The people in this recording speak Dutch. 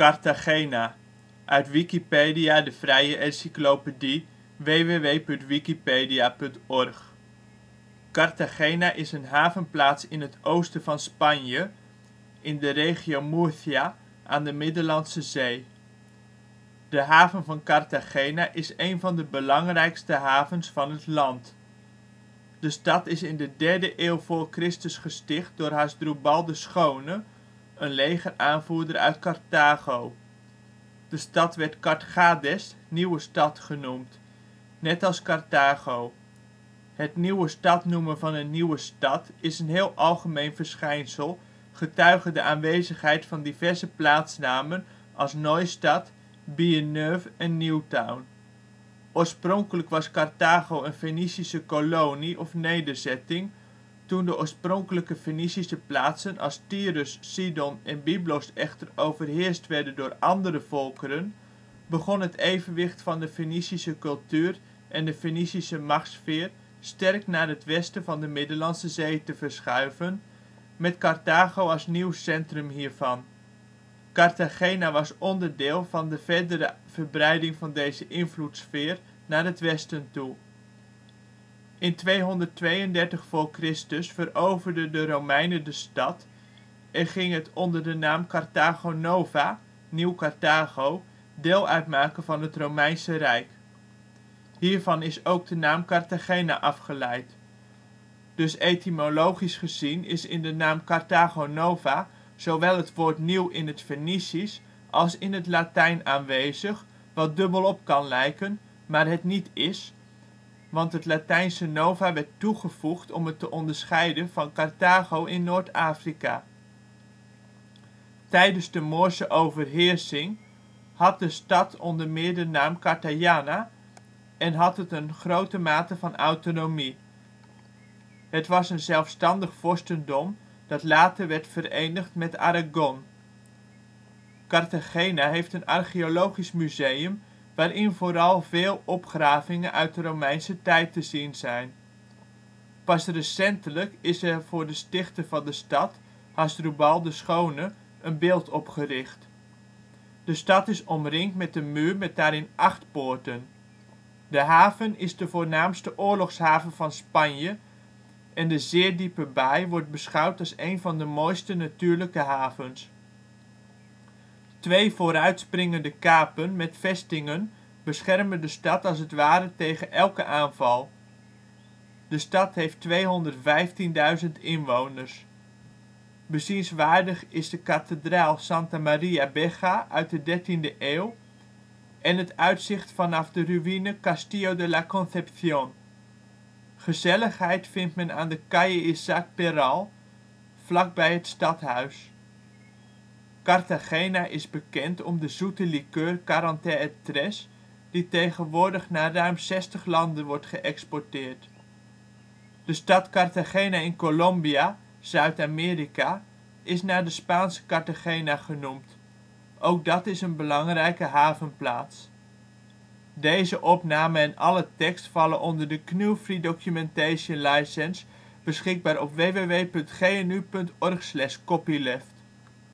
Cartagena, uit Wikipedia, de vrije encyclopedie. www.wikipedia.org. Cartagena is een havenplaats in het oosten van Spanje, in de regio Murcia aan de Middellandse Zee. De haven van Cartagena is een van de belangrijkste havens van het land. De stad is in de 3e eeuw voor Christus gesticht door Hasdrubal de Schone, een legeraanvoerder uit Carthago. De stad werd Cargades (nieuwe stad) genoemd, net als Carthago. Het nieuwe stad noemen van een nieuwe stad is een heel algemeen verschijnsel, getuige de aanwezigheid van diverse plaatsnamen als Neustadt, Villeneuve en Newtown. Oorspronkelijk was Carthago een Fenicische kolonie of nederzetting. Toen de oorspronkelijke Fenicische plaatsen als Tyrus, Sidon en Byblos echter overheerst werden door andere volkeren, begon het evenwicht van de Fenicische cultuur en de Fenicische machtssfeer sterk naar het westen van de Middellandse Zee te verschuiven, met Carthago als nieuw centrum hiervan. Cartagena was onderdeel van de verdere verbreiding van deze invloedssfeer naar het westen toe. In 232 voor Christus veroverden de Romeinen de stad en ging het onder de naam Carthago Nova (Nieuw Carthago) deel uitmaken van het Romeinse Rijk. Hiervan is ook de naam Cartagena afgeleid. Dus etymologisch gezien is in de naam Carthago Nova zowel het woord nieuw in het Fenicisch als in het Latijn aanwezig, wat dubbelop kan lijken, maar het niet is, want het Latijnse nova werd toegevoegd om het te onderscheiden van Carthago in Noord-Afrika. Tijdens de Moorse overheersing had de stad onder meer de naam Qartayanna en had het een grote mate van autonomie. Het was een zelfstandig vorstendom dat later werd verenigd met Aragon. Cartagena heeft een archeologisch museum waarin vooral veel opgravingen uit de Romeinse tijd te zien zijn. Pas recentelijk is er voor de stichter van de stad, Hasdrubal de Schone, een beeld opgericht. De stad is omringd met een muur met daarin 8 poorten. De haven is de voornaamste oorlogshaven van Spanje en de zeer diepe baai wordt beschouwd als een van de mooiste natuurlijke havens. 2 vooruitspringende kapen met vestingen beschermen de stad als het ware tegen elke aanval. De stad heeft 215.000 inwoners. Bezienswaardig is de kathedraal Santa Maria Vieja uit de 13e eeuw en het uitzicht vanaf de ruïne Castillo de la Concepción. Gezelligheid vindt men aan de Calle Isaac Peral, vlakbij het stadhuis. Cartagena is bekend om de zoete likeur Caranté-et-Tres, die tegenwoordig naar ruim 60 landen wordt geëxporteerd. De stad Cartagena in Colombia, Zuid-Amerika, is naar de Spaanse Cartagena genoemd. Ook dat is een belangrijke havenplaats. Deze opname en alle tekst vallen onder de GNU Free Documentation License beschikbaar op www.gnu.org/copyleft